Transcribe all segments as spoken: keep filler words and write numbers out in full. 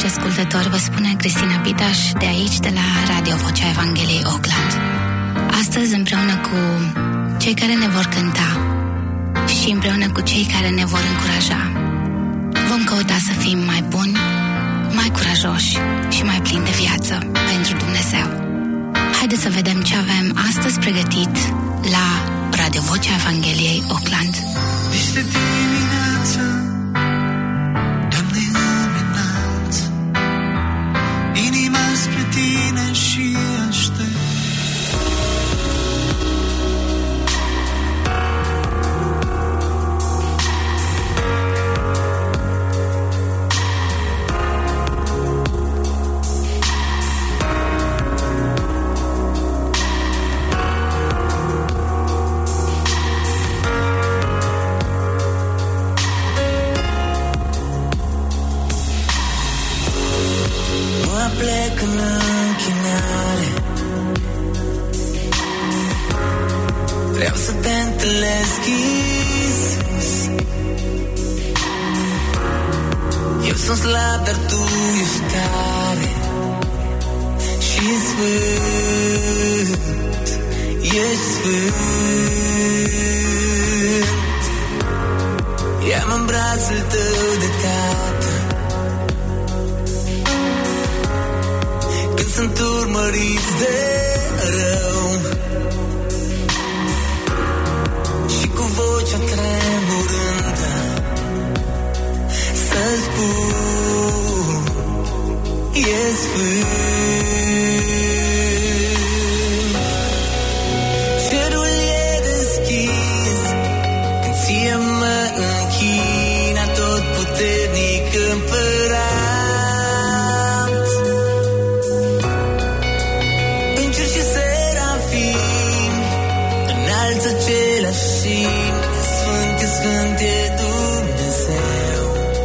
ascultători, vă spune Cristina Pitaș de aici, de la Radio Vocea Evangheliei Oakland. Astăzi, împreună cu cei care ne vor cânta și împreună cu cei care ne vor încuraja, vom căuta să fim mai buni, mai curajoși și mai plini de viață pentru Dumnezeu. Haideți să vedem ce avem astăzi pregătit la Radio Vocea Evangheliei Oakland. Este dimineața, Doamne, îmi înalt inima spre Tine și aștept. Plec în închinare, vreau să te întâlnesc, Iisus. Eu sunt slab, dar Tu ești tare și sfânt, ești sfânt. Ia-mă în brațul Tău de tată, sunt urmăriți de rău și cu vocea tremurândă să spun, e sfânt. Cerul e deschis când ție mă închin, atotputernic Împărat. Sfânt e, Sfânt e Dumnezeu.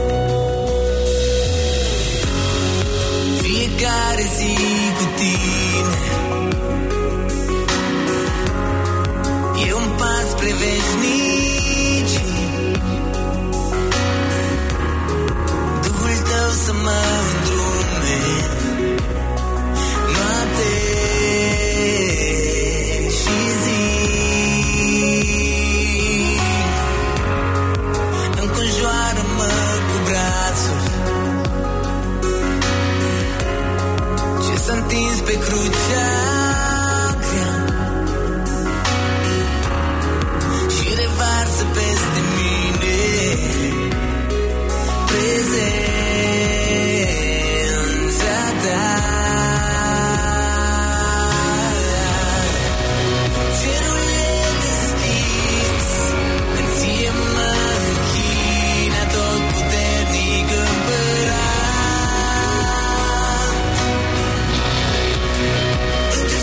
Fiecare zi cu Tine e un pas spre veșnicii. Duhul Tău să mă îndrume noapte și zi. Înconjoară-mă cu brațul ce s-a întins pe crucea grea și revarsă peste mine prezența Ta. Cerul e deschis când ție mă închin, atotputernic Împărat.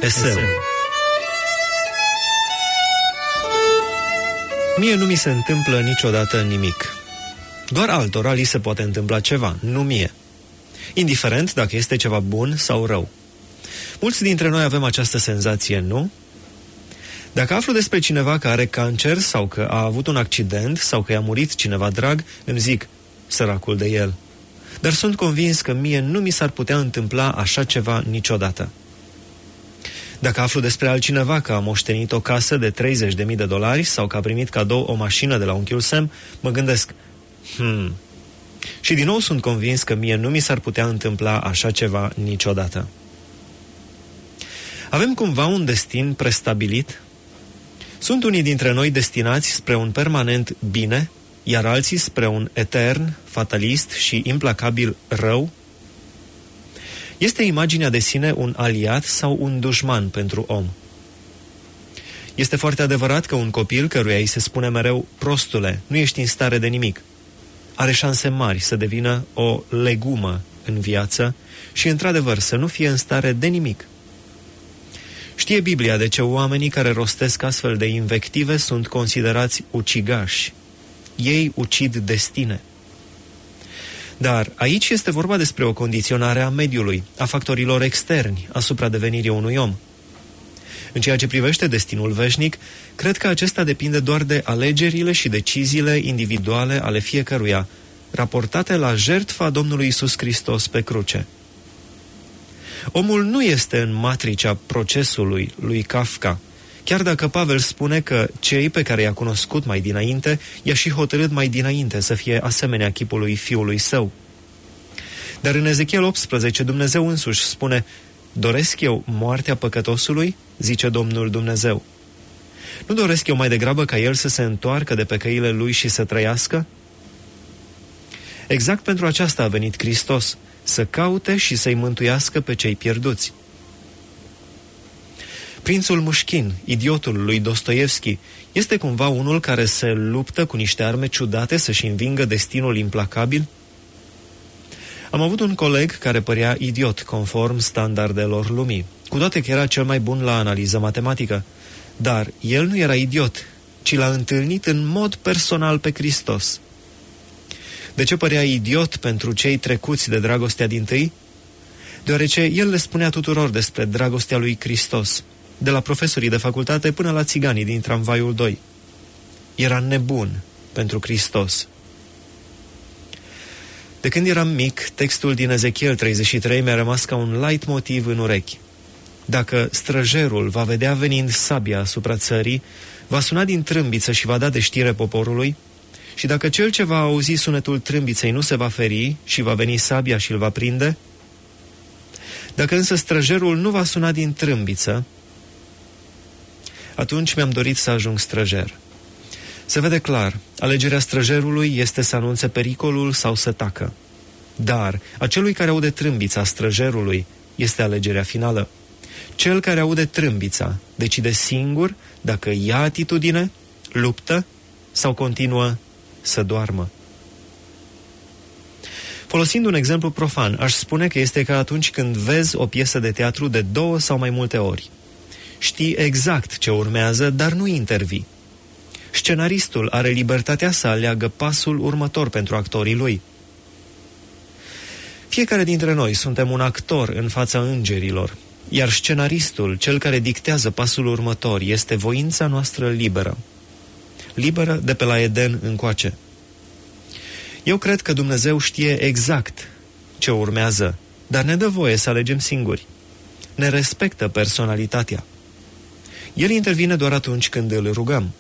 Eseu. Mie nu mi se întâmplă niciodată nimic. Doar altora li se poate întâmpla ceva, nu mie. Indiferent dacă este ceva bun sau rău. Mulți dintre noi avem această senzație, nu? Dacă aflu despre cineva care are cancer sau că a avut un accident sau că i-a murit cineva drag, îmi zic, săracul de el. Dar sunt convins că mie nu mi s-ar putea întâmpla așa ceva niciodată. Dacă aflu despre altcineva că a moștenit o casă de treizeci de mii de dolari sau că a primit cadou o mașină de la unchiul Sam, mă gândesc, hmm... Și din nou sunt convins că mie nu mi s-ar putea întâmpla așa ceva niciodată. Avem cumva un destin prestabilit? Sunt unii dintre noi destinați spre un permanent bine, iar alții spre un etern, fatalist și implacabil rău? Este imaginea de sine un aliat sau un dușman pentru om? Este foarte adevărat că un copil căruia îi se spune mereu, prostule, nu ești în stare de nimic, are șanse mari să devină o legumă în viață și, într-adevăr, să nu fie în stare de nimic. Știe Biblia de ce oamenii care rostesc astfel de invective sunt considerați ucigași. Ei ucid destine. Dar aici este vorba despre o condiționare a mediului, a factorilor externi asupra devenirii unui om. În ceea ce privește destinul veșnic, cred că acesta depinde doar de alegerile și deciziile individuale ale fiecăruia, raportate la jertfa Domnului Iisus Hristos pe cruce. Omul nu este în matricea procesului lui Kafka, chiar dacă Pavel spune că cei pe care i-a cunoscut mai dinainte, i-a și hotărât mai dinainte să fie asemenea chipului fiului său. Dar în Ezechiel optsprezece Dumnezeu însuși spune, doresc eu moartea păcătosului, zice Domnul Dumnezeu. Nu doresc eu mai degrabă ca el să se întoarcă de pe căile lui și să trăiască? Exact pentru aceasta a venit Hristos, să caute și să-i mântuiască pe cei pierduți. Prințul Mușchin, idiotul lui Dostoevski, este cumva unul care se luptă cu niște arme ciudate să-și învingă destinul implacabil? Am avut un coleg care părea idiot conform standardelor lumii, cu toate că era cel mai bun la analiză matematică. Dar el nu era idiot, ci l-a întâlnit în mod personal pe Hristos. De ce părea idiot pentru cei trecuți de dragostea dintâi? Deoarece el le spunea tuturor despre dragostea lui Hristos, de la profesorii de facultate până la țiganii din tramvaiul doi. Era nebun pentru Hristos. De când eram mic, textul din Ezechiel treizeci și trei mi-a rămas ca un leitmotiv în urechi. Dacă străjerul va vedea venind sabia asupra țării, va suna din trâmbiță și va da de știre poporului, și dacă cel ce va auzi sunetul trâmbiței nu se va feri și va veni sabia și îl va prinde, dacă însă străjerul nu va suna din trâmbiță, atunci mi-am dorit să ajung străjer. Se vede clar, alegerea străjerului este să anunțe pericolul sau să tacă. Dar acelui care aude trâmbița străjerului este alegerea finală. Cel care aude trâmbița decide singur dacă ia atitudine, luptă sau continuă să doarmă. Folosind un exemplu profan, aș spune că este ca atunci când vezi o piesă de teatru de două sau mai multe ori. Știi exact ce urmează, dar nu intervii. Scenaristul are libertatea să aleagă pasul următor pentru actorii lui. Fiecare dintre noi suntem un actor în fața îngerilor, iar scenaristul, cel care dictează pasul următor, este voința noastră liberă. Liberă de pe la Eden încoace. Eu cred că Dumnezeu știe exact ce urmează, dar ne dă voie să alegem singuri. Ne respectă personalitatea. El intervine doar atunci când îl rugăm.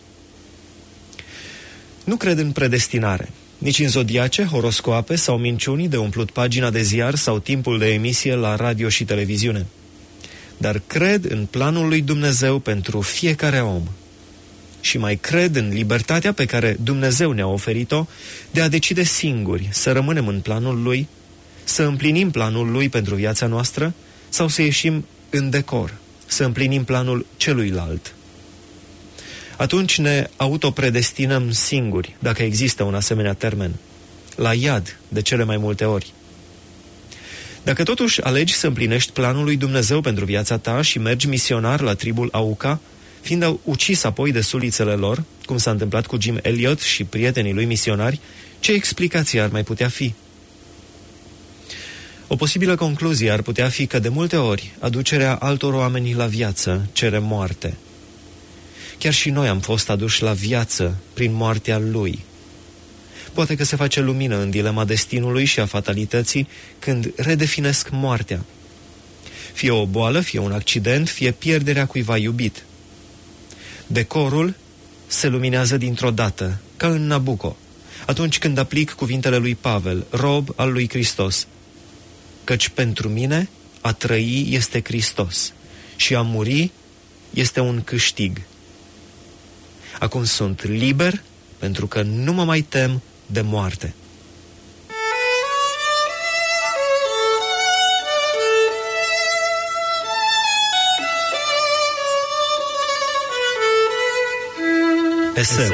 Nu cred în predestinare, nici în zodiace, horoscoape sau minciuni de umplut pagina de ziar sau timpul de emisie la radio și televiziune. Dar cred în planul lui Dumnezeu pentru fiecare om. Și mai cred în libertatea pe care Dumnezeu ne-a oferit-o de a decide singuri să rămânem în planul Lui, să împlinim planul Lui pentru viața noastră sau să ieșim în decor, să împlinim planul celuilalt. Atunci ne autopredestinăm singuri, dacă există un asemenea termen, la iad de cele mai multe ori. Dacă totuși alegi să împlinești planul lui Dumnezeu pentru viața ta și mergi misionar la tribul Auca, fiind ucis apoi de sulițele lor, cum s-a întâmplat cu Jim Elliot și prietenii lui misionari, ce explicație ar mai putea fi? O posibilă concluzie ar putea fi că de multe ori aducerea altor oameni la viață cere moarte. Chiar și noi am fost aduși la viață prin moartea lui. Poate că se face lumină în dilema destinului și a fatalității când redefinesc moartea. Fie o boală, fie un accident, fie pierderea cuiva iubit. Decorul se luminează dintr-o dată, ca în Nabucco, atunci când aplic cuvintele lui Pavel, rob al lui Hristos, căci pentru mine a trăi este Hristos și a muri este un câștig. Acum sunt liber pentru că nu mă mai tem de moarte. Eseu.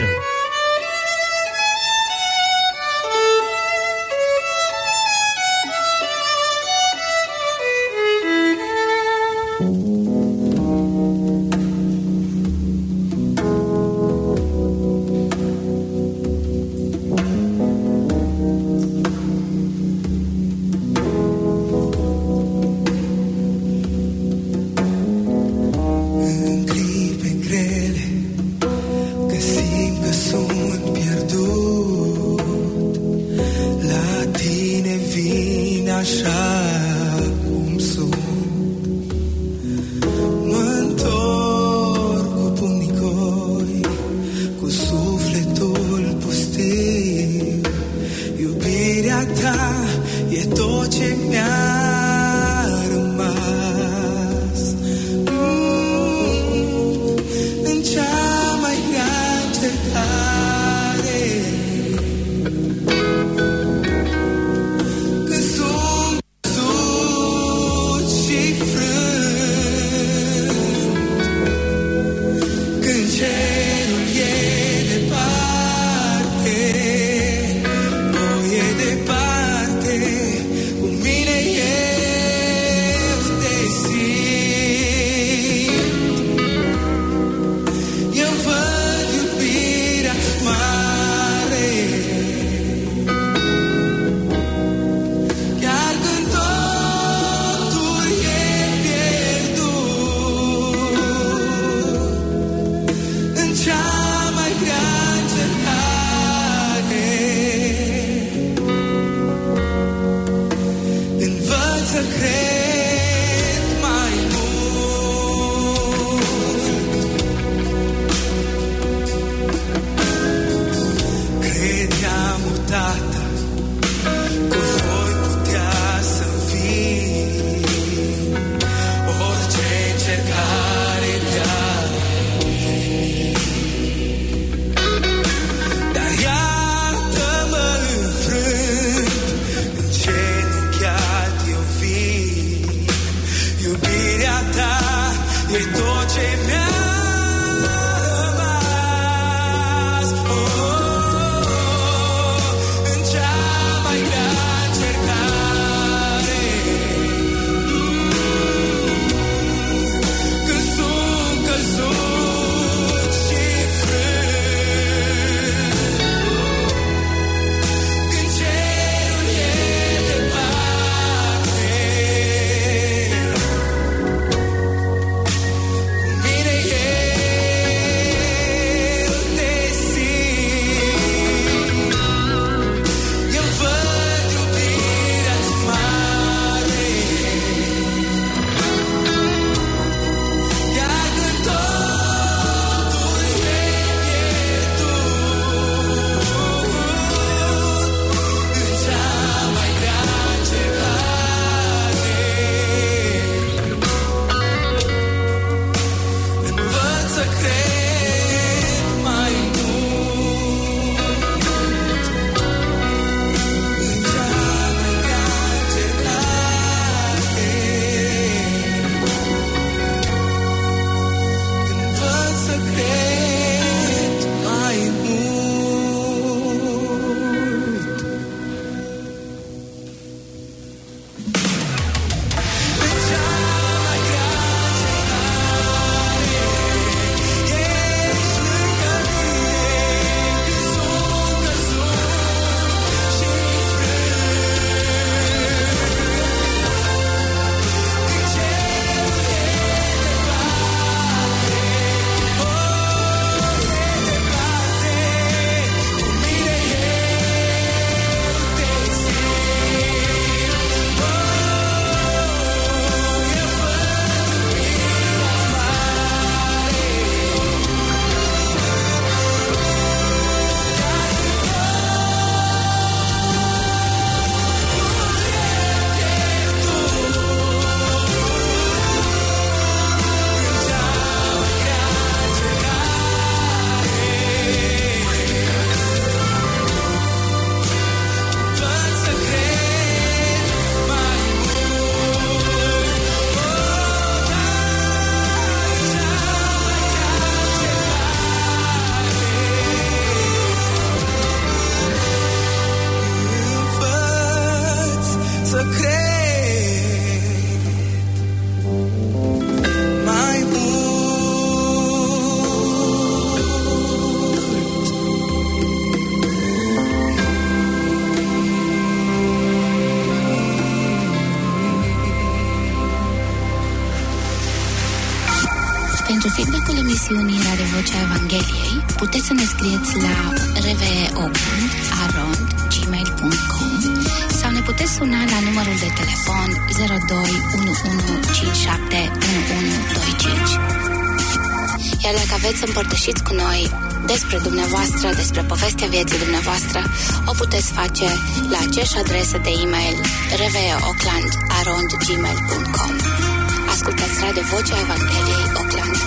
feedback-ul emisiunii Radio Vocea Evangheliei puteți să ne scrieți la r v e oakland arond gmail punct com sau ne puteți suna la numărul de telefon zero doi unu unu cinci șapte unu unu doi cinci. Iar dacă aveți să împărtășiți cu noi despre dumneavoastră, despre povestea vieții dumneavoastră, o puteți face la aceeași adresă de e-mail r v e oakland arond gmail punct com. Ascultați Radio Vocea Evangheliei Oakland.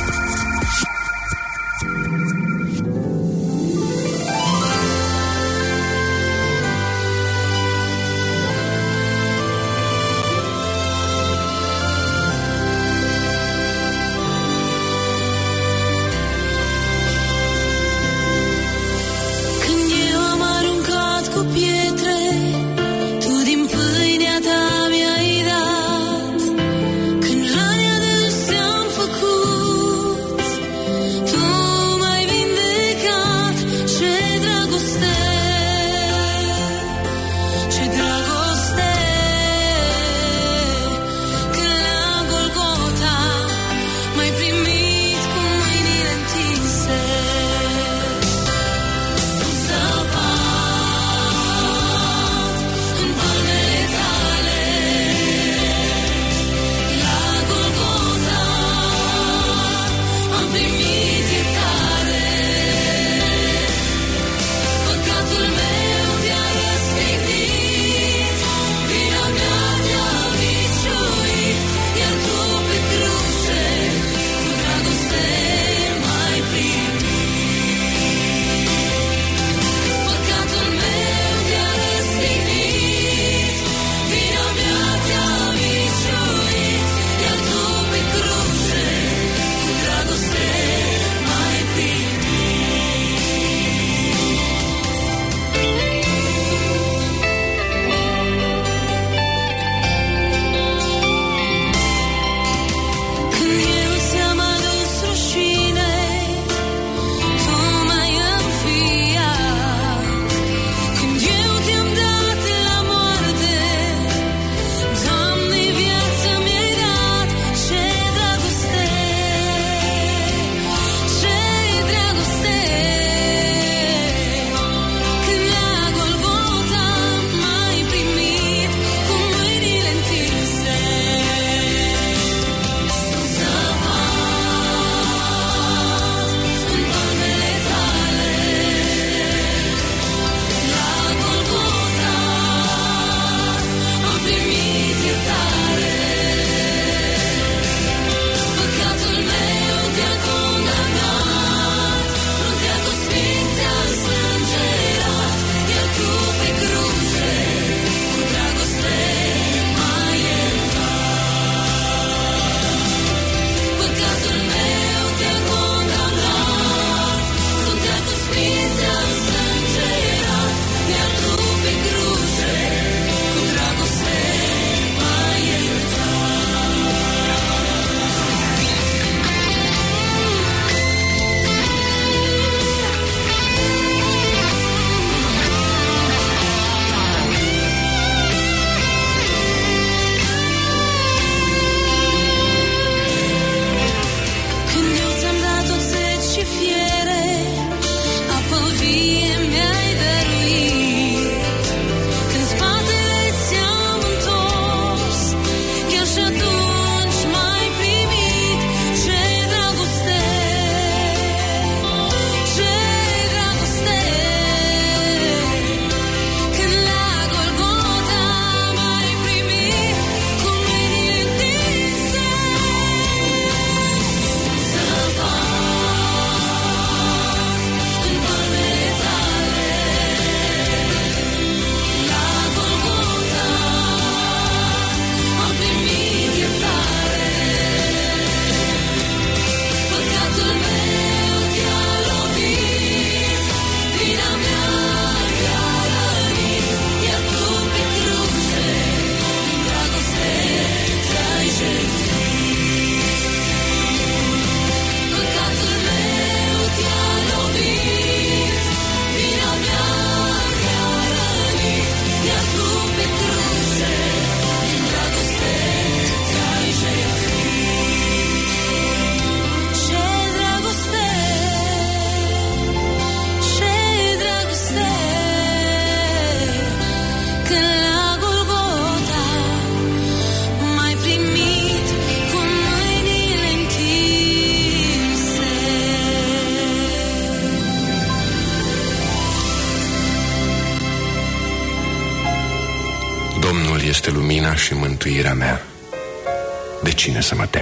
este lumina și mântuirea mea. De cine să mă tem?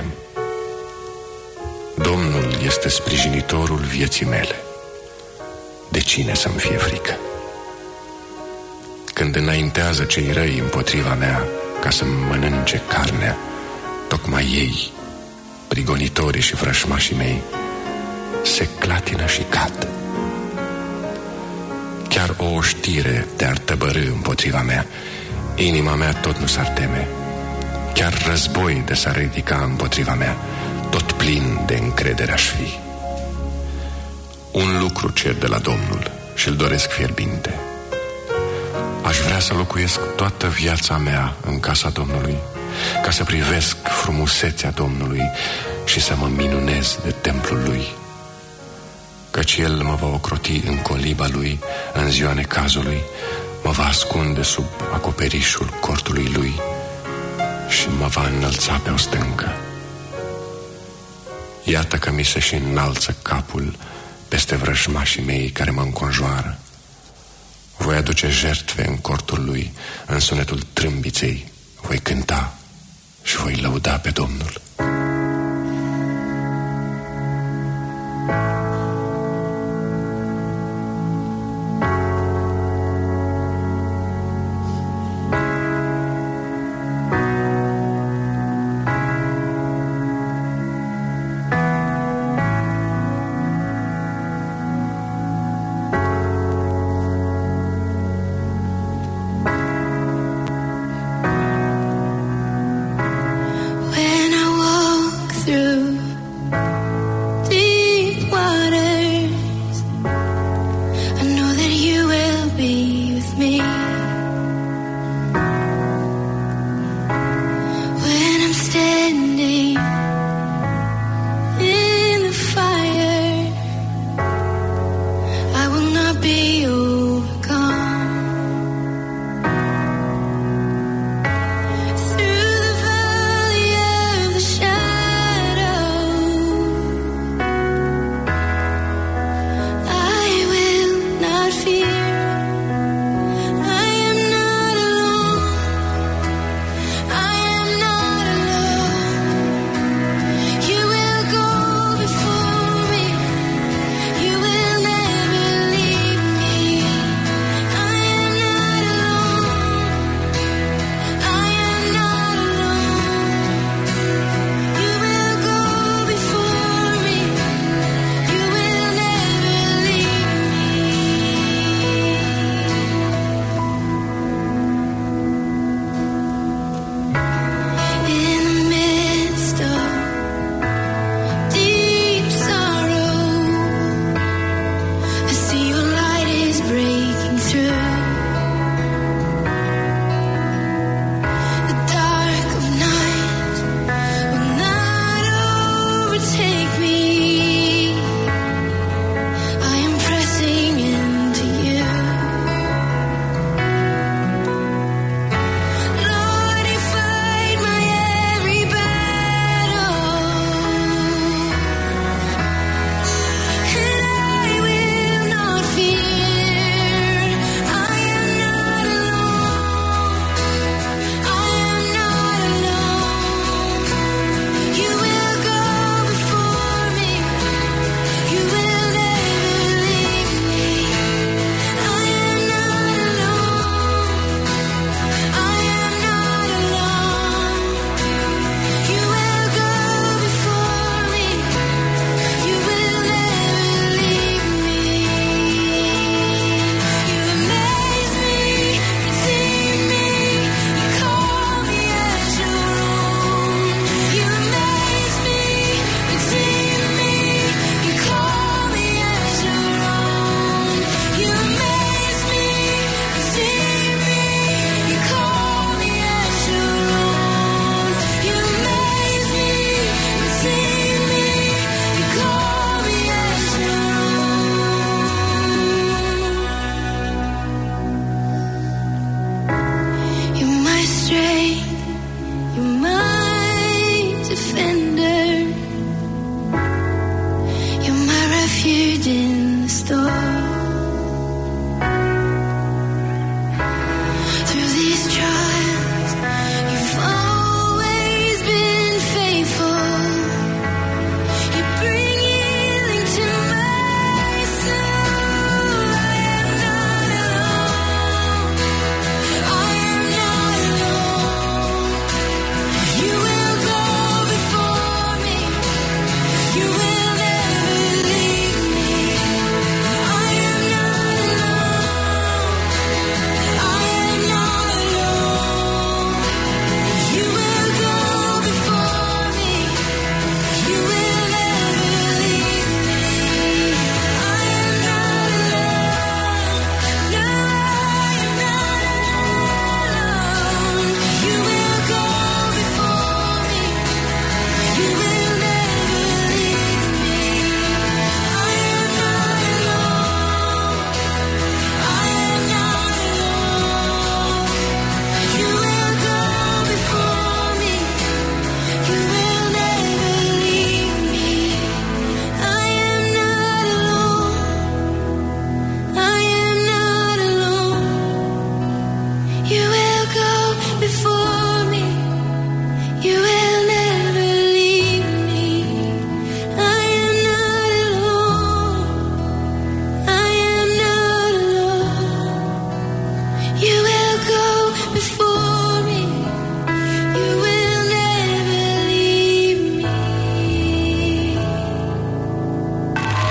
Domnul este sprijinitorul vieții mele. De cine să-mi fie frică? Când înaintează cei răi împotriva mea ca să mănânce carnea, tocmai ei, prigonitorii și vrășmașii mei, se clatină și cad. Chiar o oștire te-ar tăbărî împotriva mea, inima mea tot nu s-ar teme. Chiar război de s-ar ridica împotriva mea, tot plin de încredere aș fi. Un lucru cer de la Domnul și-l doresc fierbinte: aș vrea să locuiesc toată viața mea în casa Domnului, ca să privesc frumusețea Domnului și să mă minunez de templul Lui. Căci El mă va ocroti în coliba Lui în ziua necazului, mă va ascunde sub acoperișul cortului Lui și mă va înălța pe o stâncă. Iată că mi se și înalță capul peste vrăjmașii mei care mă înconjoară. Voi aduce jertfe în cortul Lui, în sunetul trâmbiței voi cânta și voi lăuda pe Domnul. When I walk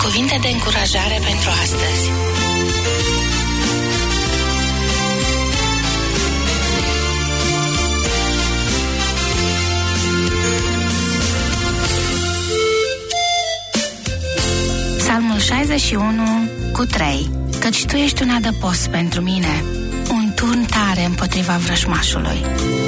Cuvinte de încurajare pentru astăzi. Psalmul șaizeci și unu cu trei. Căci Tu ești un adăpost pentru mine, un turn tare împotriva vrăjmașului.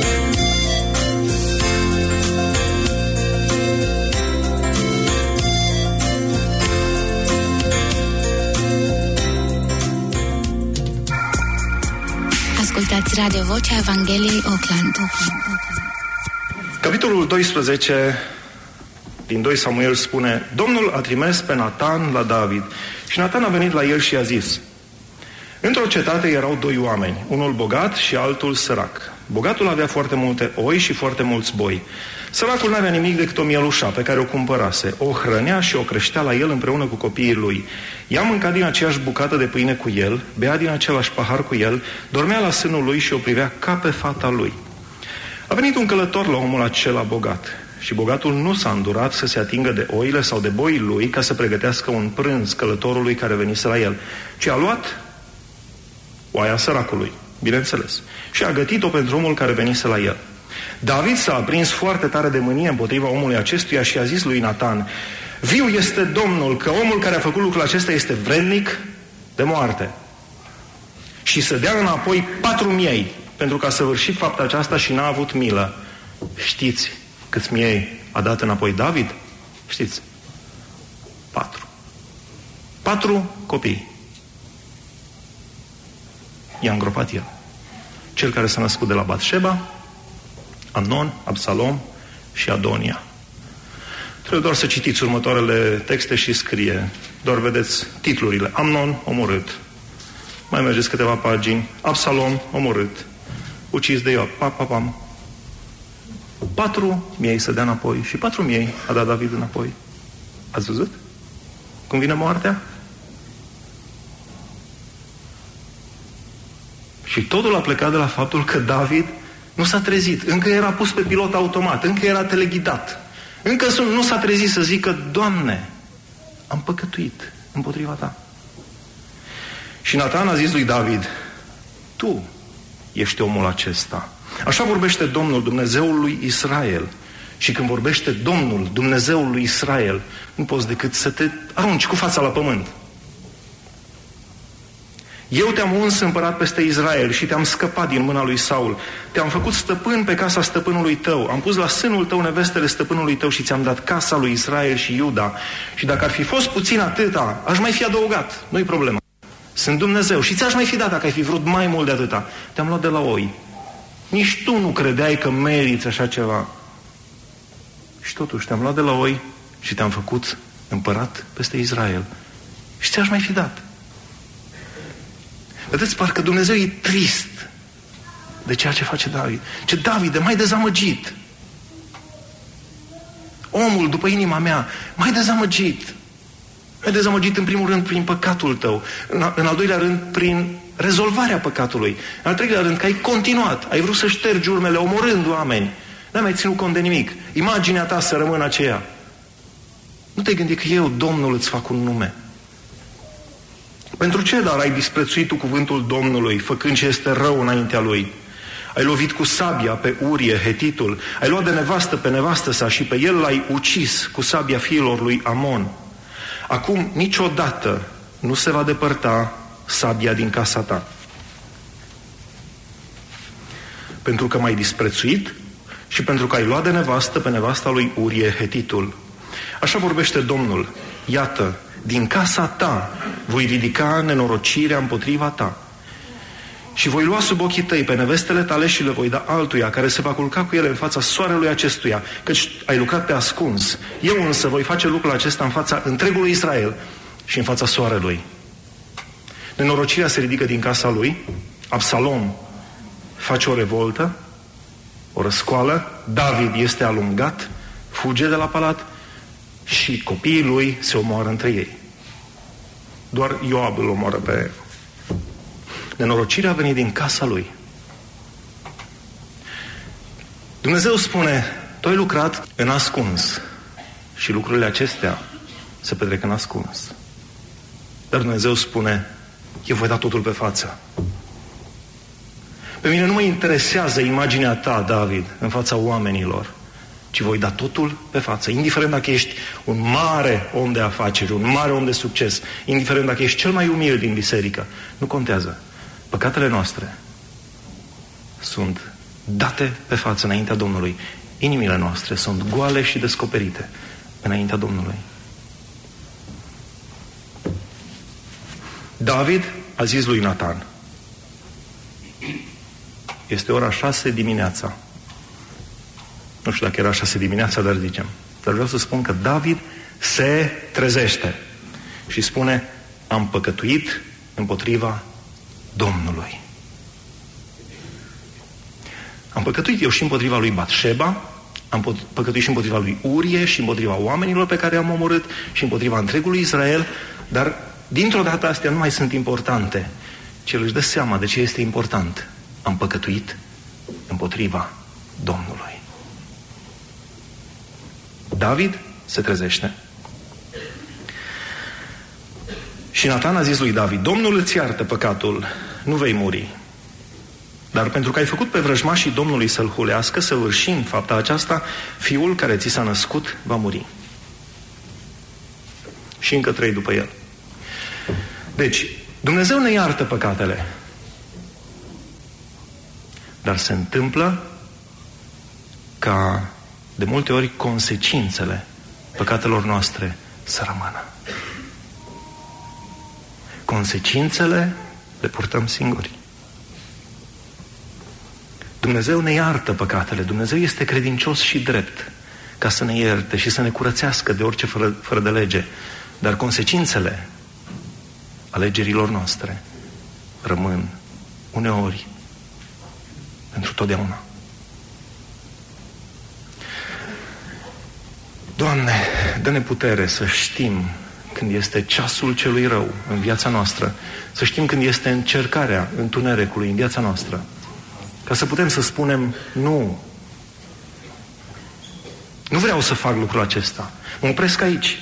Ascultați Radio Vocea Evangheliei Oakland. Capitolul doisprezece din doi Samuel spune: Domnul a trimis pe Natan la David și Natan a venit la el și a zis: într-o cetate erau doi oameni, unul bogat și altul sărac. Bogatul avea foarte multe oi și foarte mulți boi. Săracul n-avea nimic decât o mielușa pe care o cumpărase. O hrănea și o creștea la el împreună cu copiii lui. Ea mânca din aceeași bucată de pâine cu el, bea din același pahar cu el, dormea la sânul lui și o privea ca pe fata lui. A venit un călător la omul acela bogat. Și bogatul nu s-a îndurat să se atingă de oile sau de boii lui ca să pregătească un prânz călătorului care venise la el, ci a luat oaia săracului, bineînțeles, și a gătit-o pentru omul care venise la el. David s-a aprins foarte tare de mânie împotriva omului acestuia și a zis lui Natan: viu este Domnul că omul care a făcut lucrul acesta este vrednic de moarte și să dea înapoi patru miei, pentru că a săvârșit fapta aceasta și n-a avut milă. Știți câți miei a dat înapoi David? Știți? Patru. Patru copii. I-a îngropat el. Cel care s-a născut de la Batșeba, Amnon, Absalom și Adonia. Trebuie doar să citiți următoarele texte și scrie. Doar vedeți titlurile. Amnon, omorât. Mai mergeți câteva pagini. Absalom, omorât. Ucis de Ioab. Pa, pa, pam. Patru miei să dea înapoi și patru miei a dat David înapoi. Ați văzut? Cum vine moartea? Și totul a plecat de la faptul că David nu s-a trezit. Încă era pus pe pilot automat, încă era teleghidat. Încă nu s-a trezit să zică: Doamne, am păcătuit împotriva Ta. Și Natan a zis lui David: Tu ești omul acesta. Așa vorbește Domnul, Dumnezeul lui Israel. Și când vorbește Domnul, Dumnezeul lui Israel, nu poți decât să te arunci cu fața la pământ. Eu te-am uns împărat peste Israel și te-am scăpat din mâna lui Saul. Te-am făcut stăpân pe casa stăpânului tău. Am pus la sânul tău nevestele stăpânului tău și ți-am dat casa lui Israel și Iuda. Și dacă ar fi fost puțin atâta, aș mai fi adăugat. Nu-i problemă. Sunt Dumnezeu și ți-aș mai fi dat dacă ai fi vrut mai mult de atâta. Te-am luat de la oi. Nici tu nu credeai că meriți așa ceva. Și totuși te-am luat de la oi și te-am făcut împărat peste Israel. Și ți-aș mai fi dat. Vedeți, parcă Dumnezeu e trist de ceea ce face David. Ce David e mai dezamăgit. Omul după inima mea, mai dezamăgit. Mai dezamăgit în primul rând prin păcatul tău. În, în al doilea rând prin rezolvarea păcatului. În al treilea rând că ai continuat. Ai vrut să ștergi urmele omorând oameni. N-ai mai ținut cont de nimic. Imaginea ta să rămână aceea. Nu te gândi că eu, Domnul, îți fac un nume. Pentru ce dar ai disprețuit tu cuvântul Domnului, făcând ce este rău înaintea lui? Ai lovit cu sabia pe Urie, hetitul, ai luat de nevastă pe nevastă sa și pe el l-ai ucis cu sabia fiilor lui Amon. Acum niciodată nu se va depărta sabia din casa ta. Pentru că m-ai disprețuit și pentru că ai luat de nevastă pe nevasta lui Urie, hetitul. Așa vorbește Domnul: iată, din casa ta voi ridica nenorocirea împotriva ta și voi lua sub ochii tăi pe nevestele tale și le voi da altuia, care se va culca cu ele în fața soarelui acestuia, căci ai lucrat pe ascuns. Eu însă voi face lucrul acesta în fața întregului Israel și în fața soarelui. Nenorocirea se ridică din casa lui, Absalom face o revoltă, o răscoală, David este alungat, fuge de la palat și copiii lui se omoară între ei. Doar Ioab îl omoară pe... Nenorocirea a venit din casa lui. Dumnezeu spune: tu ai lucrat în ascuns și lucrurile acestea se petrec în ascuns. Dar Dumnezeu spune, eu voi da totul pe față. Pe mine nu mă interesează imaginea ta, David, în fața oamenilor, ci voi da totul pe față. Indiferent dacă ești un mare om de afaceri, un mare om de succes, indiferent dacă ești cel mai umil din biserică, nu contează. Păcatele noastre sunt date pe față înaintea Domnului. Inimile noastre sunt goale și descoperite înaintea Domnului. David a zis lui Natan, este ora șase dimineața. Nu știu dacă era șase dimineața, dar zicem. Dar vreau să spun că David se trezește și spune, am păcătuit împotriva Domnului. Am păcătuit eu și împotriva lui Batșeba, am păcătuit și împotriva lui Urie și împotriva oamenilor pe care i-am omorât și împotriva întregului Israel, dar dintr-o dată astea nu mai sunt importante, ci el își dă seama de ce este important. Am păcătuit împotriva Domnului. David se trezește. Și Natan a zis lui David, Domnul îți iartă păcatul, nu vei muri. Dar pentru că ai făcut pe vrăjmașii Domnului să-l hulească, săvârșind fapta aceasta, fiul care ți s-a născut va muri. Și încă trei după el. Deci, Dumnezeu ne iartă păcatele. Dar se întâmplă ca de multe ori consecințele păcatelor noastre să rămână. Consecințele le purtăm singuri. Dumnezeu ne iartă păcatele. Dumnezeu este credincios și drept ca să ne ierte și să ne curățească de orice fără, fără de lege. Dar consecințele alegerilor noastre rămân uneori pentru totdeauna. Doamne, dă-ne putere să știm când este ceasul celui rău în viața noastră, să știm când este încercarea întunericului în viața noastră, ca să putem să spunem nu. Nu vreau să fac lucrul acesta. Mă opresc aici.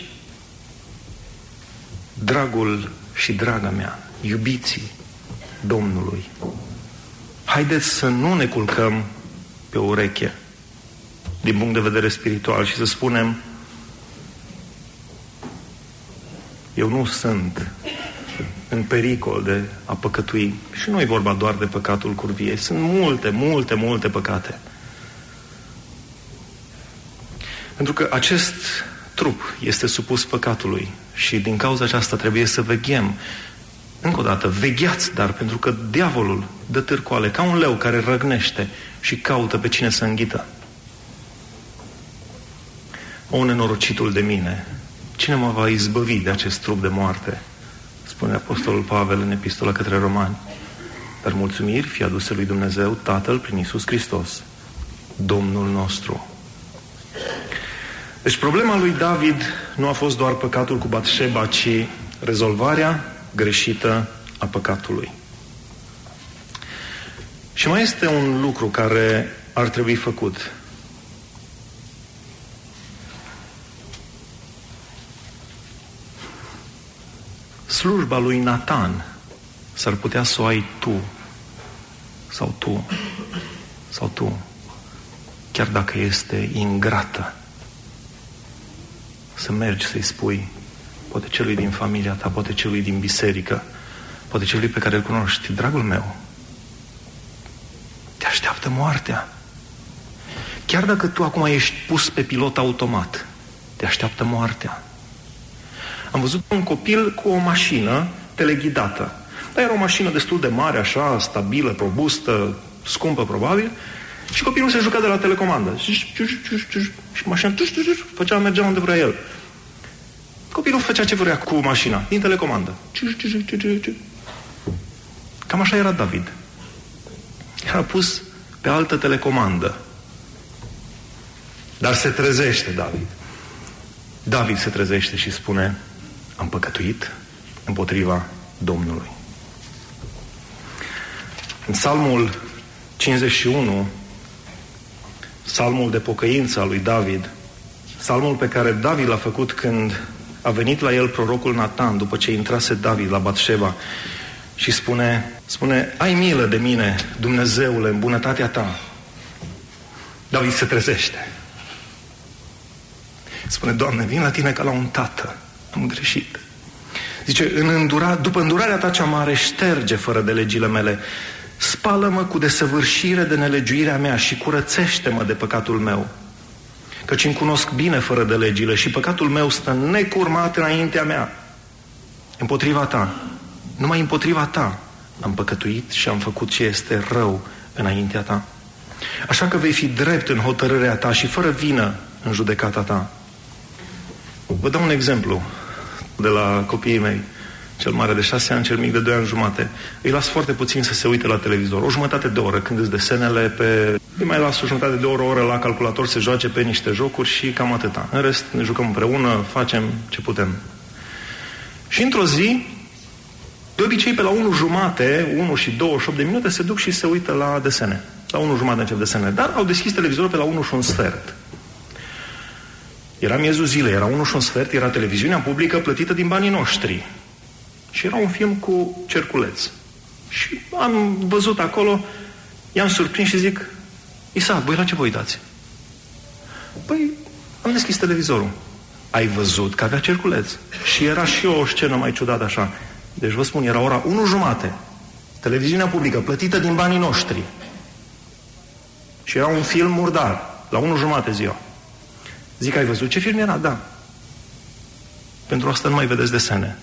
Dragul și draga mea, iubiții Domnului, haideți să nu ne culcăm pe ureche din punct de vedere spiritual și să spunem eu nu sunt în pericol de a păcătui. Și nu e vorba doar de păcatul curviei. Sunt multe, multe, multe păcate. Pentru că acest trup este supus păcatului și din cauza aceasta trebuie să veghem. Încă o dată, vegheați, dar pentru că diavolul dă târcoale ca un leu care răgnește și caută pe cine să înghită. O, nenorocitul de mine, cine mă va izbăvi de acest trup de moarte? Spune Apostolul Pavel în Epistola către Romani. Dar mulțumiri fie aduse lui Dumnezeu Tatăl prin Iisus Hristos, Domnul nostru. Deci problema lui David nu a fost doar păcatul cu Batșeba, ci rezolvarea greșită a păcatului. Și mai este un lucru care ar trebui făcut. Slujba lui Natan s-ar putea să o ai tu sau tu sau tu, chiar dacă este ingrată, să mergi să-i spui, poate celui din familia ta, poate celui din biserică, poate celui pe care îl cunoști, dragul meu, te așteaptă moartea. Chiar dacă tu acum ești pus pe pilot automat, te așteaptă moartea. Am văzut un copil cu o mașină teleghidată. Dar era o mașină destul de mare, așa, stabilă, robustă, scumpă probabil, și copilul se juca de la telecomandă. Și mașina făcea, mergea unde vrea el. Copilul făcea ce vrea cu mașina, din telecomandă. Cam așa era David. Era pus pe altă telecomandă. Dar se trezește David. David se trezește și spune, am păcătuit împotriva Domnului. În Psalmul cincizeci și unu, psalmul de pocăință al lui David, psalmul pe care David l-a făcut când a venit la el prorocul Natan după ce intrase David la Batșeba și spune, spune, ai milă de mine, Dumnezeule, în bunătatea ta. David se trezește. Spune, Doamne, vin la tine ca la un tată, am greșit. Zice, în îndura, după îndurarea ta cea mare, șterge fără de legile mele, spală-mă cu desăvârșire de nelegiuirea mea și curățește-mă de păcatul meu. Căci îmi cunosc bine fără de legile și păcatul meu stă necurmat înaintea mea. Împotriva ta, numai împotriva ta am păcătuit și am făcut ce este rău înaintea ta. Așa că vei fi drept în hotărârea ta și fără vină în judecata ta. Vă dau un exemplu de la copiii mei. Cel mare de șase ani, cel mic de doi ani jumate. Îi las foarte puțin să se uite la televizor. O jumătate de oră când îți desenele pe... Îi mai las o jumătate de oră, o oră la calculator, se joace pe niște jocuri și cam atâta. În rest ne jucăm împreună, facem ce putem. Și într-o zi, de obicei pe la unu jumate, unu și douăzeci și opt de minute, se duc și se uită la desene. La unu jumate încep desenele. Dar au deschis televizorul pe la unu și un sfert. Era miezul zilei, era unu și un sfert, era televiziunea publică plătită din banii noștri. Și era un film cu cerculeț. Și am văzut acolo, i-am surprins și zic, Isaac, băi, la ce vă uitați? Păi, am deschis televizorul. Ai văzut că avea cerculeț. Și era și o scenă mai ciudată așa. Deci vă spun, era ora unu jumate. Televiziunea publică, plătită din banii noștri. Și era un film murdar, la unu jumate ziua. Zic, ai văzut ce film era? Da. Pentru asta nu mai vedeți desene.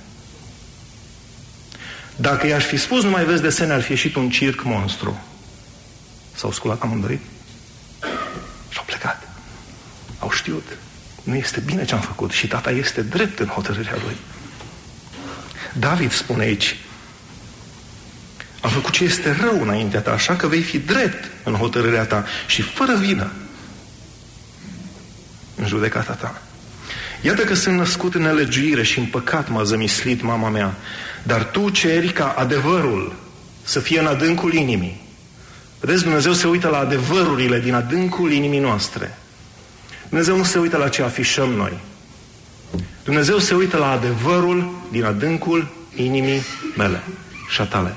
Dacă i-aș fi spus nu mai vezi desene, ar fi ieșit un circ monstru. S-au sculat amândoi și au plecat. Au știut. Nu este bine ce am făcut și tata este drept în hotărârea lui. David spune aici, am făcut ce este rău înaintea ta, așa că vei fi drept în hotărârea ta și fără vină în judecata ta. Iată că sunt născut în nelegiuire și în păcat m-a zămislit mama mea, dar tu ceri ca adevărul să fie în adâncul inimii. Vedeți, Dumnezeu se uită la adevărurile din adâncul inimii noastre. Dumnezeu nu se uită la ce afișăm noi. Dumnezeu se uită la adevărul din adâncul inimii mele și a tale.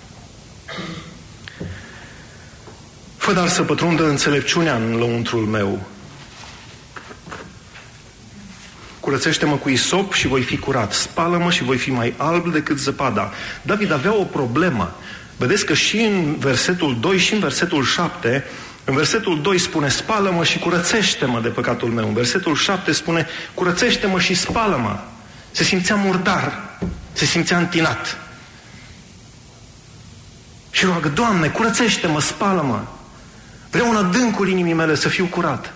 Fă dar să pătrundă înțelepciunea în lăuntrul meu. Curățește-mă cu isop și voi fi curat. Spală-mă și voi fi mai alb decât zăpada. David avea o problemă. Vedeți că și în versetul doi și în versetul șapte, în versetul doi spune spală-mă și curățește-mă de păcatul meu. În versetul șapte spune curățește-mă și spală-mă. Se simțea murdar, se simțea întinat. Și roagă, Doamne, curățește-mă, spală-mă. Vreau în adâncul inimii mele să fiu curat.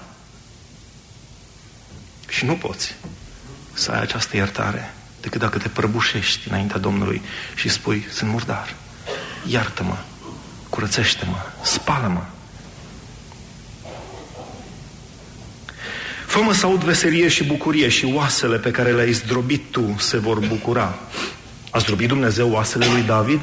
Și nu poți să ai această iertare decât dacă te prăbușești înaintea Domnului și spui, sunt murdar, iartă-mă, curățește-mă, spală-mă. Fă-mă să aud veselie și bucurie și oasele pe care le-ai zdrobit tu se vor bucura. A zdrobit Dumnezeu oasele lui David?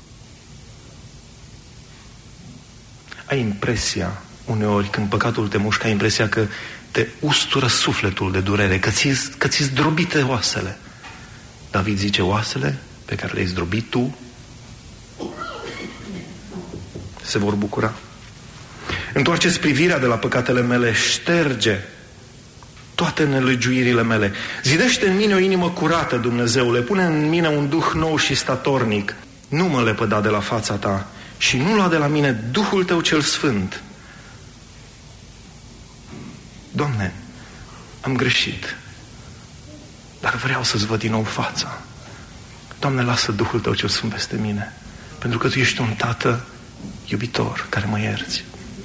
Ai impresia, uneori, când păcatul te mușcă, ai impresia că te ustură sufletul de durere, că ți-i, că ți-i zdrobite oasele. David zice, oasele pe care le-ai zdrobit tu se vor bucura. Întoarceți privirea de la păcatele mele, șterge toate nelegiuirile mele. Zidește în mine o inimă curată, Dumnezeule, pune în mine un duh nou și statornic. Nu mă lepăda de la fața ta și nu lua de la mine Duhul tău cel sfânt. Doamne, am greșit, dar vreau să-ți văd din nou fața. Doamne, lasă Duhul tău cel sfânt peste mine, pentru că tu ești un tată iubitor care mă ierți.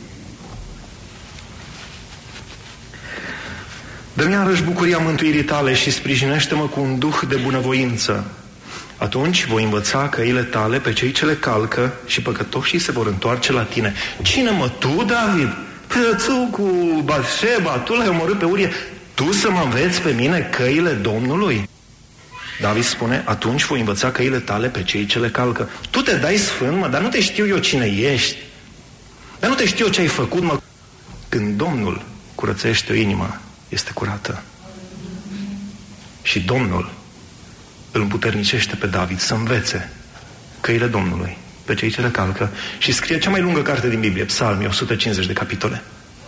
Dă-mi iarăși bucuria mântuirii tale și sprijinește-mă cu un duh de bunăvoință. Atunci voi învăța căile tale pe cei ce le calcă și păcătoșii se vor întoarce la tine. Cine mă, tu, David? Tu cu Batșeba, tu l-ai omorât pe Urie, tu să mă înveți pe mine căile Domnului? David spune, atunci voi învăța căile tale pe cei ce le calcă. Tu te dai sfânt, mă, dar nu te știu eu cine ești. Dar nu te știu eu ce ai făcut, mă. Când Domnul curățește o inimă, este curată. Și Domnul îl împuternicește pe David să învețe căile Domnului pe cei ce le calcă și scrie cea mai lungă carte din Biblie, Psalmii, o sută cincizeci de capitole.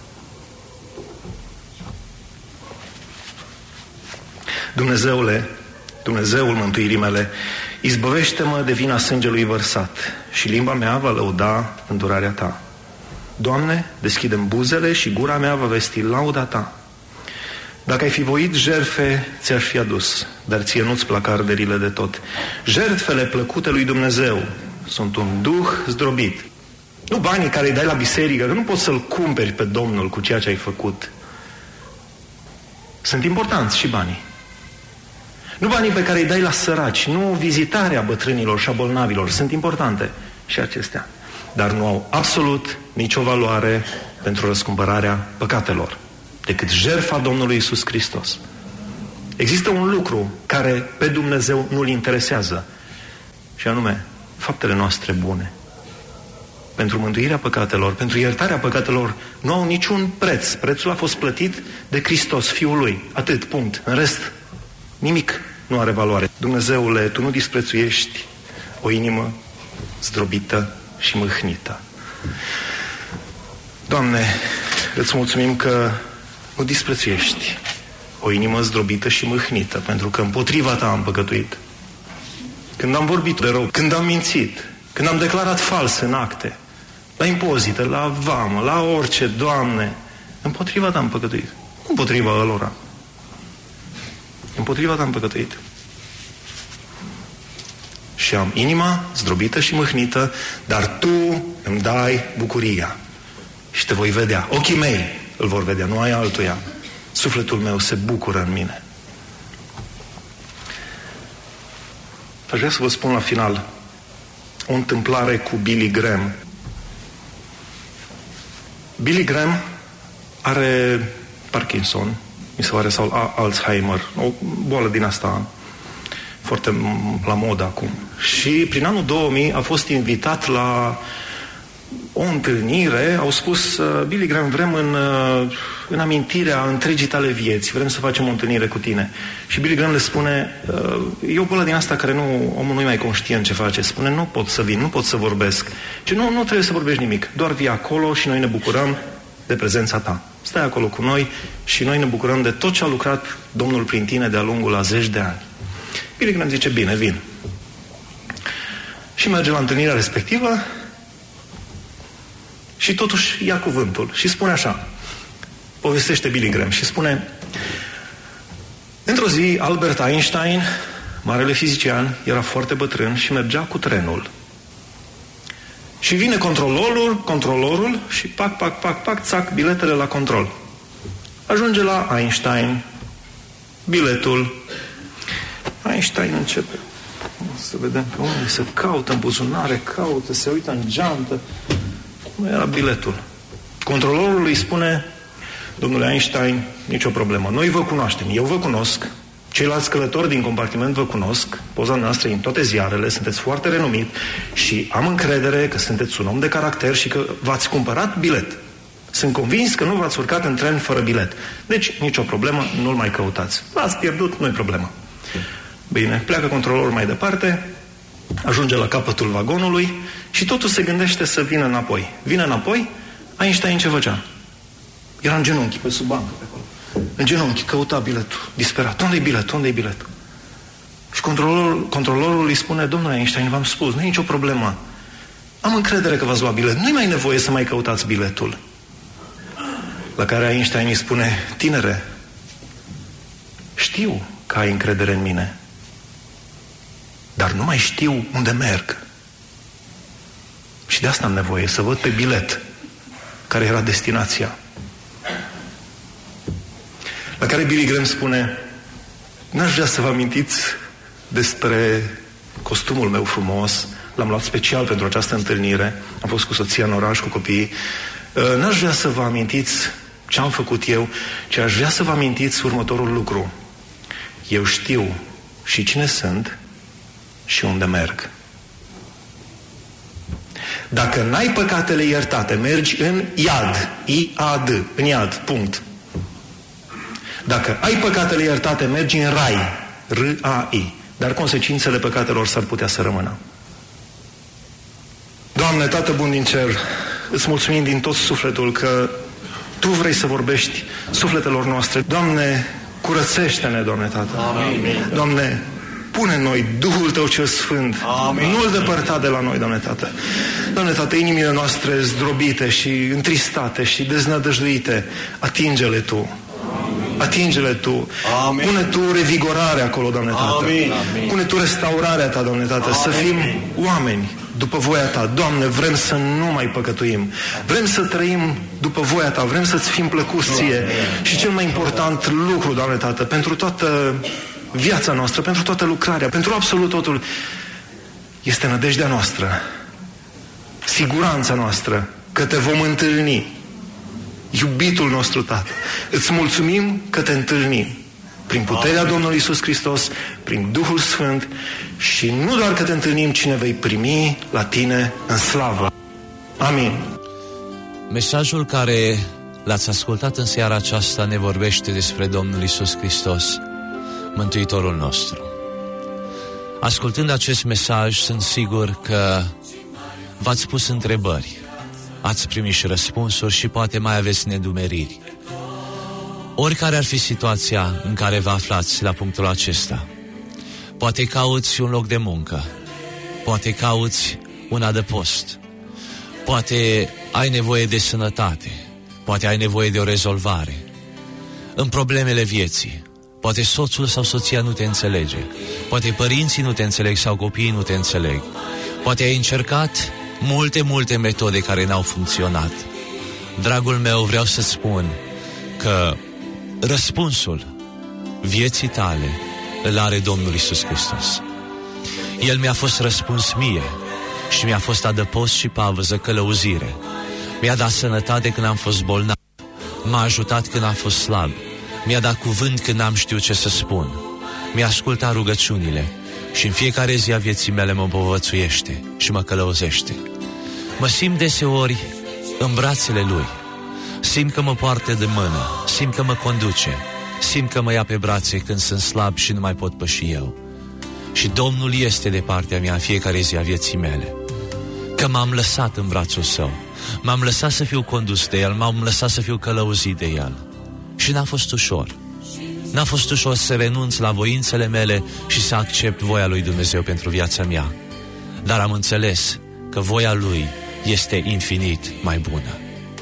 Dumnezeule, Dumnezeul mântuirii mele, izbăvește-mă de vina sângelui vărsat și limba mea va lăuda îndurarea ta. Doamne, deschide-mi buzele și gura mea va vesti lauda ta. Dacă ai fi voit jertfe, ți-aș fi adus, dar ție nu-ți plac arderile de tot. Jertfele plăcute lui Dumnezeu sunt un duh zdrobit. Nu banii care îi dai la biserică, că nu poți să-L cumperi pe Domnul cu ceea ce ai făcut. Sunt importanți și banii. Nu banii pe care îi dai la săraci, nu vizitarea bătrânilor și a bolnavilor, sunt importante și acestea. Dar nu au absolut nicio valoare pentru răscumpărarea păcatelor, decât jertfa Domnului Iisus Hristos. Există un lucru care pe Dumnezeu nu-L interesează, și anume faptele noastre bune. Pentru mântuirea păcatelor, pentru iertarea păcatelor, nu au niciun preț. Prețul a fost plătit de Hristos, Fiul Lui. Atât, punct. În rest, nimic nu are valoare. Dumnezeule, Tu nu disprețuiești o inimă zdrobită și mâhnită. Doamne, îți mulțumim că nu disprețuiești o inimă zdrobită și mâhnită, pentru că împotriva Ta am păcătuit. Când am vorbit de rău, când am mințit, când am declarat fals în acte, la impozite, la vamă, la orice, Doamne, împotriva Ta am păcătuit. Împotriva ălora. Împotriva Ta am păcătuit. Și am inima zdrobită și mâhnită, dar Tu îmi dai bucuria. Și Te voi vedea. Ochii mei îl vor vedea, nu ai altuia. Sufletul meu se bucură în mine. Aș vrea să vă spun la final o întâmplare cu Billy Graham. Billy Graham are Parkinson, mi se pare, sau Alzheimer, o boală din asta foarte la modă acum. Și prin anul două mii a fost invitat la o întâlnire, au spus, Billy Graham, vrem în, în amintirea întregii tale vieți, vrem să facem o întâlnire cu tine. Și Billy Graham le spune, e o boală din asta care nu, omul nu e mai conștient ce face. Spune, nu pot să vin, nu pot să vorbesc. Și nu, nu trebuie să vorbești nimic, doar vii acolo și noi ne bucurăm de prezența ta. Stai acolo cu noi și noi ne bucurăm de tot ce a lucrat Domnul prin tine de-a lungul la zeci de ani. Billy Graham zice, bine, vin. Și merge la întâlnirea respectivă și totuși ia cuvântul și spune așa, povestește Billy Graham și spune, într-o zi Albert Einstein, marele fizician, era foarte bătrân și mergea cu trenul. Și vine controlorul, controlorul și pac, pac, pac, pac, țac, biletele la control. Ajunge la Einstein, biletul. Einstein începe să vedem pe unde se caută în buzunare, caută, se uită în geantă. Nu era biletul. Controlorul îi spune, domnule Einstein, nicio problemă. Noi vă cunoaștem, eu vă cunosc, ceilalți călători din compartiment vă cunosc, poza noastră în toate ziarele, sunteți foarte renumit și am încredere că sunteți un om de caracter și că v-ați cumpărat bilet. Sunt convins că nu v-ați urcat în tren fără bilet. Deci, nicio problemă, nu-l mai căutați. L-ați pierdut, nu-i problemă. Bine, pleacă controlorul mai departe, ajunge la capătul vagonului și totul se gândește să vină înapoi. Vine înapoi, Einstein ce făcea? Era în genunchi, pe sub bancă, pe acolo. În genunchi, căuta biletul, disperat. Unde-i biletul? Unde-i biletul? Și controlorul, controlorul îi spune, domnule Einstein, v-am spus, nu e nicio problemă. Am încredere că v-ați luat bilet. Nu-i mai nevoie să mai căutați biletul. La care Einstein îi spune, tinere, știu că ai încredere în mine, dar nu mai știu unde merg. Și de asta am nevoie, să văd pe bilet care era destinația. La care Billy Graham spune, n-aș vrea să vă amintiți despre costumul meu frumos, l-am luat special pentru această întâlnire, am fost cu soția în oraș, cu copiii. N-aș vrea să vă amintiți ce am făcut eu, ci aș vrea să vă amintiți următorul lucru. Eu știu și cine sunt și unde merg. Dacă n-ai păcatele iertate, mergi în iad, I A D, în iad, punct. Dacă ai păcatele iertate, mergi în rai. R A I. Dar consecințele păcatelor s-ar putea să rămână. Doamne, Tată bun din cer, îți mulțumim din tot sufletul că Tu vrei să vorbești sufletelor noastre. Doamne, curățește-ne, Doamne Tată. Amin. Doamne, pune în noi Duhul Tău cel Sfânt. Amin. Nu-L depărta de la noi, Doamne Tată. Doamne Tată, inimile noastre zdrobite și întristate și deznădăjduite, atinge-le Tu. Atinge-le Tu. Amin. Pune Tu revigorare acolo, Doamne Tată. Amin. Pune Tu restaurarea Ta, Doamne Tată. Amin. Să fim oameni după voia Ta. Doamne, vrem să nu mai păcătuim. Vrem să trăim după voia Ta. Vrem să-ți fim plăcuți Ție. Și cel mai important lucru, Doamne Tată, pentru toată viața noastră, pentru toată lucrarea, pentru absolut totul, este nădejdea noastră, siguranța noastră că Te vom întâlni. Iubitul nostru Tată, îți mulțumim că Te întâlnim prin puterea Amin. Domnului Iisus Hristos, prin Duhul Sfânt și nu doar că Te întâlnim, ci ne vei primi la Tine în slavă. Amin. Mesajul care l-ați ascultat în seara aceasta ne vorbește despre Domnul Iisus Hristos, Mântuitorul nostru. Ascultând acest mesaj, sunt sigur că v-ați pus întrebări, ați primit și răspunsuri și poate mai aveți nedumeriri. Oricare ar fi situația în care vă aflați la punctul acesta, poate cauți un loc de muncă, poate cauți un adăpost, poate ai nevoie de sănătate, poate ai nevoie de o rezolvare în problemele vieții. Poate soțul sau soția nu te înțelege, poate părinții nu te înțeleg sau copiii nu te înțeleg, poate ai încercat multe, multe metode care n-au funcționat. Dragul meu, vreau să-ți spun că răspunsul vieții tale îl are Domnul Iisus Hristos. El mi-a fost răspuns mie și mi-a fost adăpost și pavăză, călăuzire. Mi-a dat sănătate când am fost bolnav, m-a ajutat când am fost slab, mi-a dat cuvânt când n-am știut ce să spun, mi-a ascultat rugăciunile și în fiecare zi a vieții mele mă împovățuiește și mă călăuzește. Mă simt deseori în brațele Lui, simt că mă poartă de mână, simt că mă conduce, simt că mă ia pe brațe când sunt slab și nu mai pot păși eu. Și Domnul este de partea mea în fiecare zi a vieții mele, că m-am lăsat în brațul Său, m-am lăsat să fiu condus de El, m-am lăsat să fiu călăuzit de El. Și n-a fost ușor. N-a fost ușor să renunț la voințele mele și să accept voia lui Dumnezeu pentru viața mea. Dar am înțeles că voia Lui este infinit mai bună.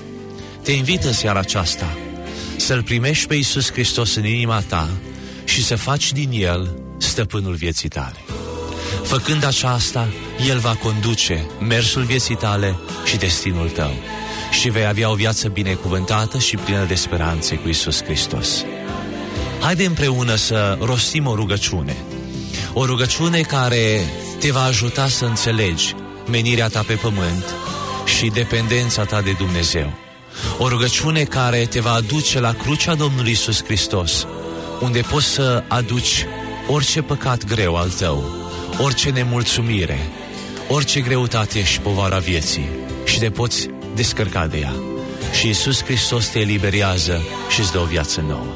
Te invit în seara aceasta să-L primești pe Iisus Hristos în inima ta și să faci din El stăpânul vieții tale. Făcând aceasta, El va conduce mersul vieții tale și destinul tău și vei avea o viață binecuvântată și plină de speranțe cu Iisus Hristos. Haide împreună să rostim o rugăciune, o rugăciune care te va ajuta să înțelegi menirea ta pe pământ și dependența ta de Dumnezeu. O rugăciune care te va aduce la crucea Domnului Iisus Hristos, unde poți să aduci orice păcat greu al tău, orice nemulțumire, orice greutate și povara vieții și te poți descărca de ea. Și Iisus Hristos te eliberează și îți dă o viață nouă.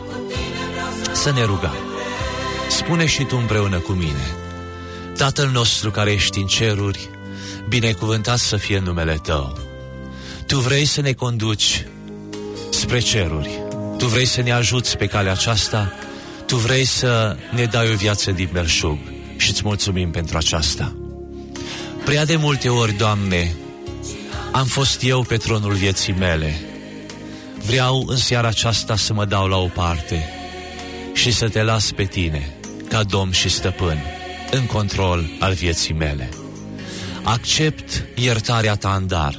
Să ne rugăm. Spune și tu împreună cu mine: Tatăl nostru care ești în ceruri, binecuvântat să fie numele Tău. Tu vrei să ne conduci spre ceruri, Tu vrei să ne ajuți pe calea aceasta, Tu vrei să ne dai o viață din belșug și îți mulțumim pentru aceasta. Prea de multe ori, Doamne, am fost eu pe tronul vieții mele. Vreau în seara aceasta să mă dau la o parte și să Te las pe Tine, ca Domn și Stăpân, în control al vieții mele. Accept iertarea Ta în dar,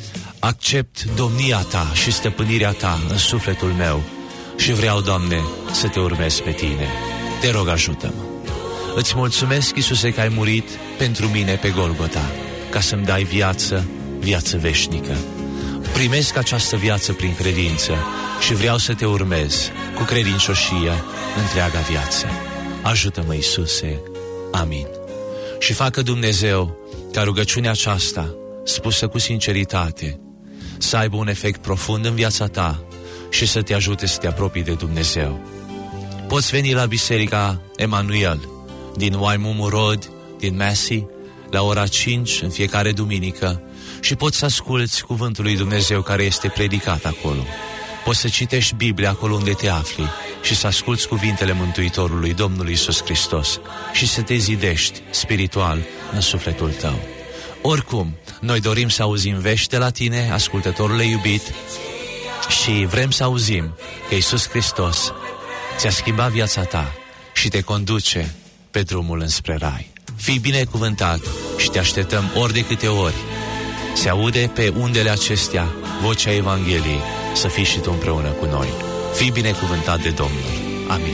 accept domnia Ta și stăpânirea Ta în sufletul meu și vreau, Doamne, să Te urmez pe Tine. Te rog, ajută-mă. Îți mulțumesc, Iisuse, că ai murit pentru mine pe Golgota, ca să-mi dai viață, viață veșnică. Primesc această viață prin credință și vreau să Te urmez cu credincioșie întreaga viață. Ajută-mă, Iisuse. Amin. Și facă Dumnezeu ca rugăciunea aceasta, spusă cu sinceritate, să aibă un efect profund în viața ta și să te ajute să te apropii de Dumnezeu. Poți veni la Biserica Emanuel din Waimumu Road, din Massey, la ora cinci în fiecare duminică și poți să asculți cuvântul lui Dumnezeu care este predicat acolo. Poți să citești Biblia acolo unde te afli și să asculți cuvintele Mântuitorului Domnului Iisus Hristos și să te zidești spiritual în sufletul tău. Oricum, noi dorim să auzim vești de la tine, ascultătorule iubit, și vrem să auzim că Iisus Hristos ți-a schimbat viața ta și te conduce pe drumul înspre Rai. Fii binecuvântat și te așteptăm ori de câte ori se aude pe undele acestea vocea Evangheliei, să fii și tu împreună cu noi. Fii binecuvântat de Domnul. Amin.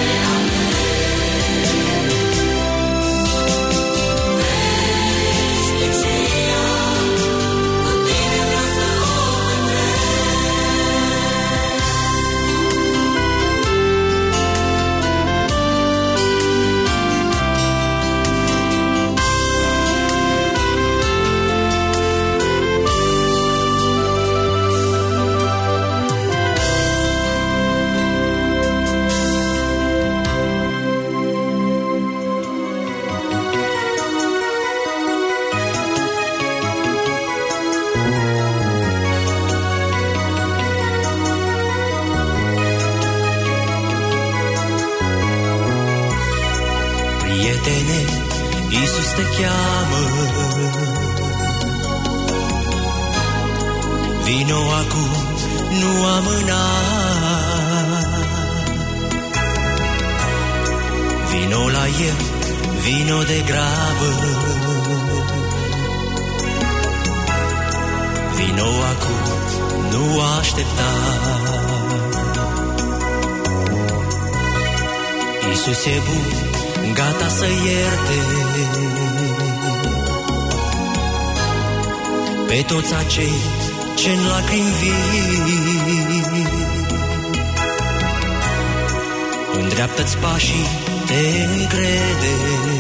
Iisus e bun, gata să ierte pe toți acei ce-n lacrimi vii. Îndreaptă-ți pașii, te încrede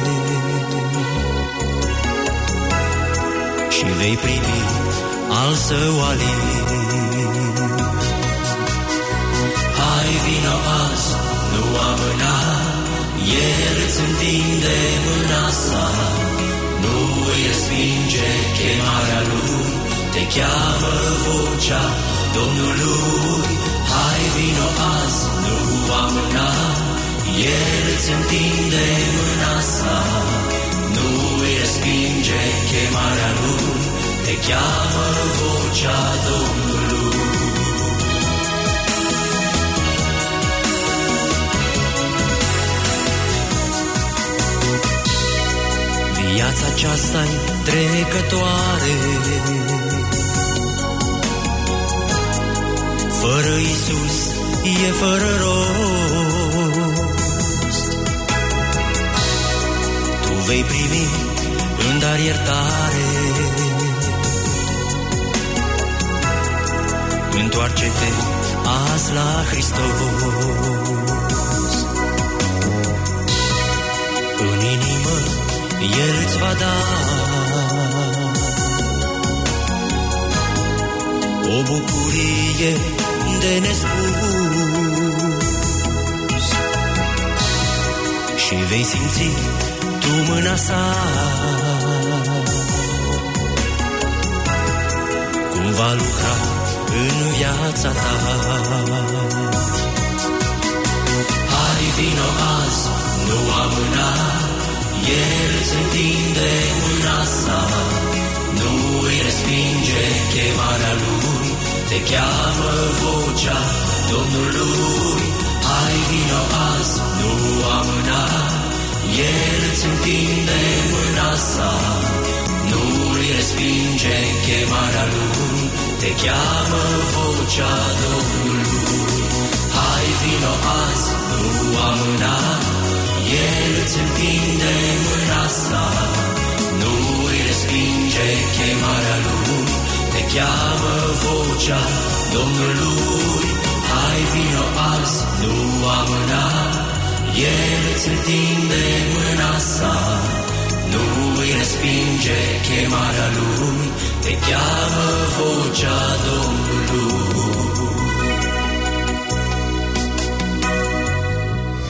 și vei primi al său alin. Hai, vino azi, nu amâna, El îți întinde mâna sa, nu îi respinge chemarea Lui, te cheamă vocea Domnului. Hai, vino azi, nu amâna, El îți întinde mâna sa, nu îi respinge chemarea Lui, te cheamă vocea Domnului. Viața aceasta-i trecătoare, fără Iisus e fără rost. Tu vei primi în dar iertare, întoarce-te azi la Hristos. În inimă El îți va da o bucurie de nespus și vei simți tu mâna sa, cum va lucra în viața ta. Hai, vino azi, nu amâna, El îți întinde mâna sa, nu îi respinge chemarea Lui, te cheamă vocea Domnului. Hai, vino azi, nu amâna, El îți întinde mâna sa, nu îi respinge chemarea Lui, te cheamă vocea Domnului. Hai, vino azi, nu amâna, El îți întinde mâna sa, nu îi respinge chemarea Lui, te cheamă vocea Domnului. Hai, vino azi, nu amâna, El îți întinde mâna sa, nu îi respinge chemarea Lui, te cheamă vocea Domnului.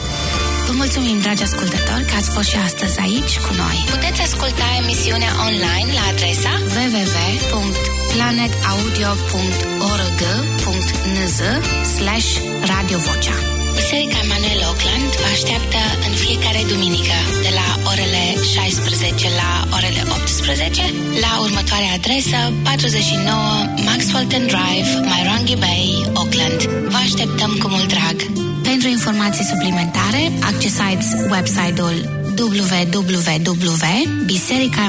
mulțumim, dragi ascultători, că ați fost și astăzi aici cu noi. Puteți asculta emisiunea online la adresa w w w punct planet audio punct org punct n z slash radio vocea. Biserica Emanuel Oakland vă așteaptă în fiecare duminică de la orele șaisprezece la orele optsprezece la următoarea adresă patruzeci și nouă Maxwellton Drive, Myrongi Bay, Oakland. Vă așteptăm cu mult drag. Pentru informații suplimentare, accesați website-ul w w w punct biserica